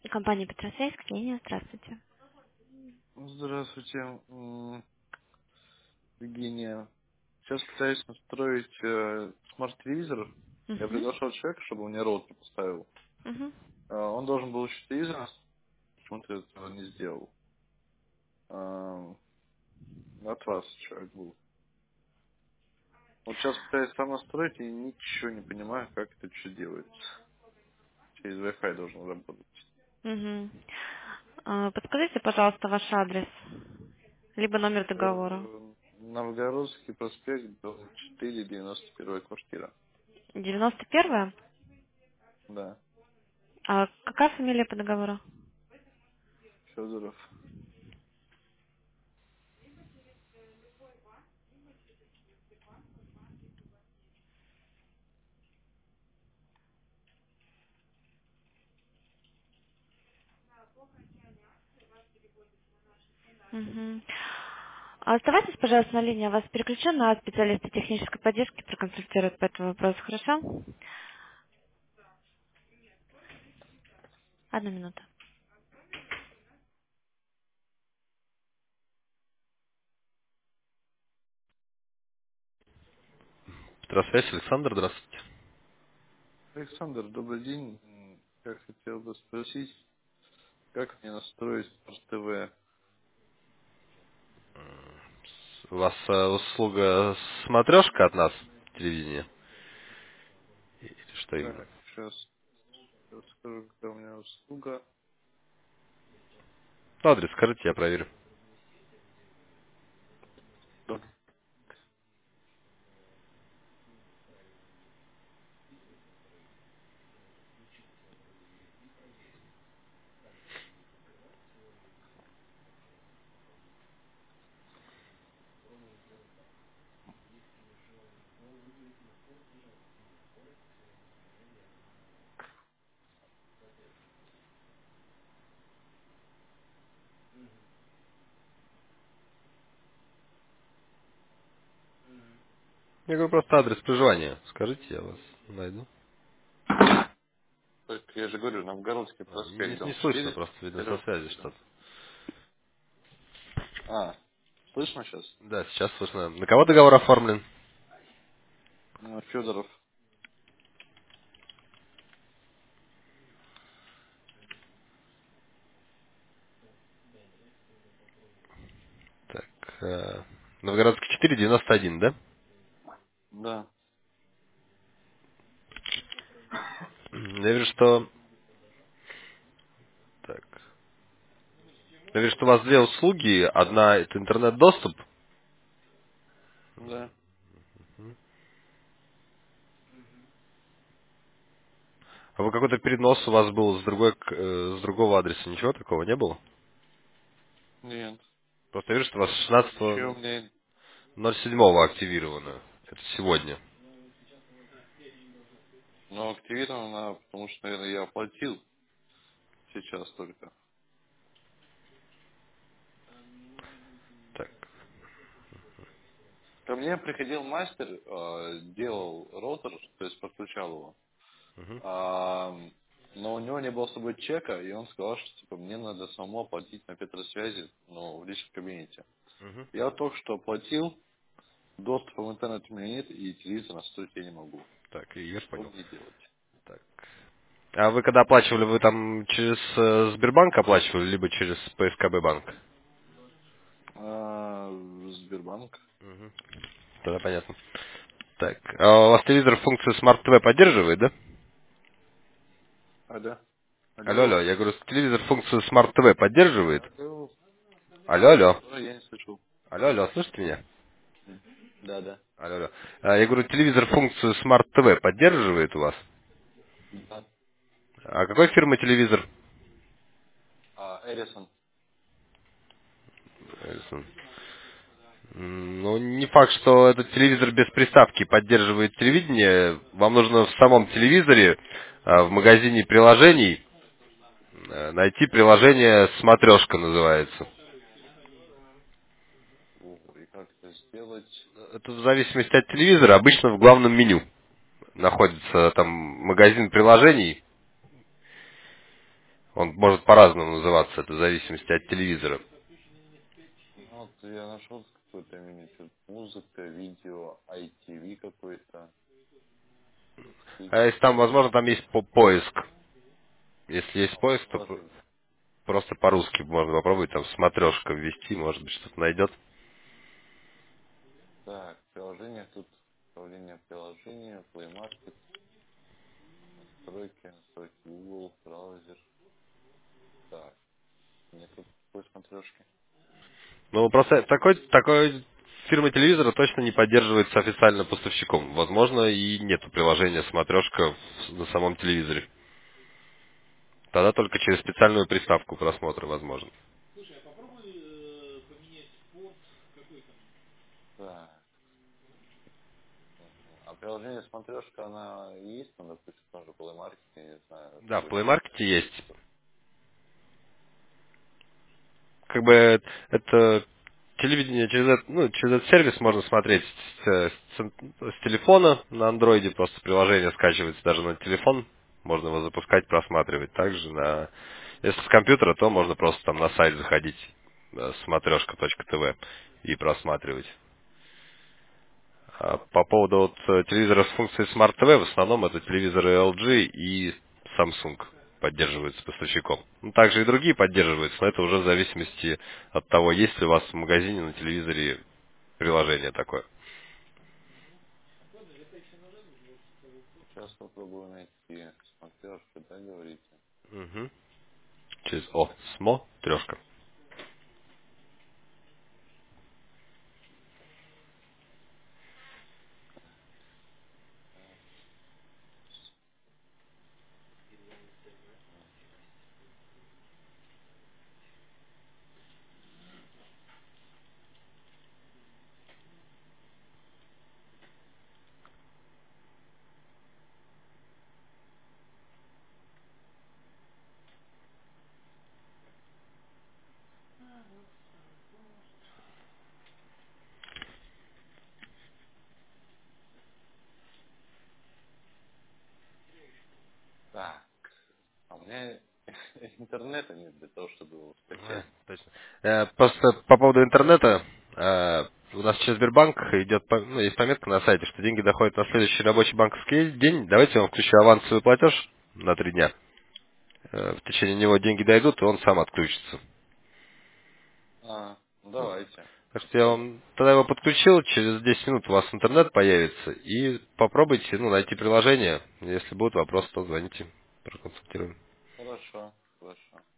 Компания Петросвязь, Ксения, здравствуйте. Здравствуйте, Евгения. Сейчас пытаюсь настроить смарт-телевизор. Я Угу. приглашал человека, чтобы он мне роутер поставил. Угу. Он должен был еще телевизор, почему-то этого не сделал. От вас человек был. Вот сейчас пытаюсь сам настроить и ничего не понимаю, как это что делается. Через Wi-Fi должен работать. Угу. Подскажите, пожалуйста, ваш адрес, либо номер договора. Новгородский проспект, дом 4, 91 квартира. 91-я? Да, А какая фамилия по договору? Федоров. Угу. Оставайтесь, пожалуйста, на линии. Я вас переключу на специалиста технической поддержки, проконсультируют по этому вопросу, хорошо? Одну минуту. Петросвязь, Александр, здравствуйте. Александр, добрый день. Я хотел бы спросить, как мне настроить Smart TV? У вас услуга смотрешка от нас, телевидение? Или что именно? Так, сейчас скажу, какая у меня услуга. Ну, адрес скажите, я проверю. Так, Я говорю, просто адрес проживания. Скажите, я вас найду. я же говорю, Новгородский Не, проспект, не дом слышно 4, просто, видно, со первая связи квартира. что-то. Слышно сейчас? Да, сейчас слышно. На кого договор оформлен? Федоров. Так, Новгородский 491, да? Да, Я вижу, что... Так. Я вижу, что у вас две услуги. Одна это интернет-доступ. да. А вы какой-то перенос у вас был с с другого адреса? Ничего такого не было? Нет. Просто я вижу, что у вас Ничего у меня, 16.07 активировано. Это сегодня. но активировано, потому что, наверное, я оплатил сейчас только. Так. Ко мне приходил мастер, делал роутер, то есть подключал его. Мгм. А, но у него не было с собой чека, и он сказал, что типа мне надо самому оплатить на Петросвязи, ну, в личном кабинете. Мгм. Я только что оплатил, доступа в интернет у меня нет, и телевизор настроить я не могу. Так, и я Что понял. мне делать? Так. А вы когда оплачивали, вы там через Сбербанк оплачивали, либо через ПСКБ банк? Сбербанк. Мгм. Тогда понятно. Так. А у вас телевизор функцию Smart TV поддерживает, да? Алло. Алло, алло, Алло. я говорю, телевизор функцию Smart TV поддерживает? Алло. Алло, алло. Что, я не слышал. Алло, алло, слышите меня? Да, да. Алло, алло. Я говорю, телевизор функцию Smart TV поддерживает у вас? Да. А какой фирмы телевизор? Эрисон. Эдисон. Ну, не факт, что этот телевизор без приставки поддерживает телевидение. Вам нужно в самом телевизоре, в магазине приложений, найти приложение «Смотрешка» называется. И как это сделать? Это в зависимости от телевизора. Обычно в главном меню находится там магазин приложений. Он может по-разному называться, это в зависимости от телевизора. Ну, вот я нашел какой-то меню, что музыка, видео, ITV какой-то, А если там, фикс, возможно, там есть поиск. Если есть поиск, то приложение. просто по-русски можно попробовать, там смотрешка ввести, может быть, что-то найдет. Так, приложение тут, управление приложения, Play Market, настройки Google, браузер. Так, нет тут такой смотрешки. Ну, просто такой фирма телевизора точно не поддерживается официально поставщиком. Возможно, и нету приложения смотрешка на самом телевизоре. Тогда только через специальную приставку просмотра возможно. Так, а приложение смотрешка, она есть, ну, допустим, тоже Play Market, я не знаю, Да, в какой Play там. Market есть. Как бы это телевидение через этот сервис можно смотреть с телефона на андроиде, просто приложение скачивается даже на телефон, можно его запускать, просматривать. Также если с компьютера, то можно просто там на сайт заходить смотрешка.тв и просматривать. А по поводу телевизора с функцией Smart TV, в основном это телевизоры LG и Samsung поддерживаются поставщиком. Ну, также и другие поддерживаются, но это уже в зависимости от того, есть ли у вас в магазине на телевизоре приложение такое. Сейчас попробую найти смотрешку, да, говорите? Мгм. СМО, трешка. Так, так, а у меня интернета нет для того, чтобы его скачать. Точно. Просто по поводу интернета, у нас через Сбербанк идет, есть пометка на сайте, что деньги доходят на следующий рабочий банковский день. Давайте я вам включу авансовый платеж на 3 дня. В течение него деньги дойдут, и он сам отключится. Ну давайте. Так что я вам тогда его подключил, через 10 минут у вас интернет появится, и попробуйте найти приложение. Если будут вопросы, то звоните, проконсультируем. Хорошо, хорошо.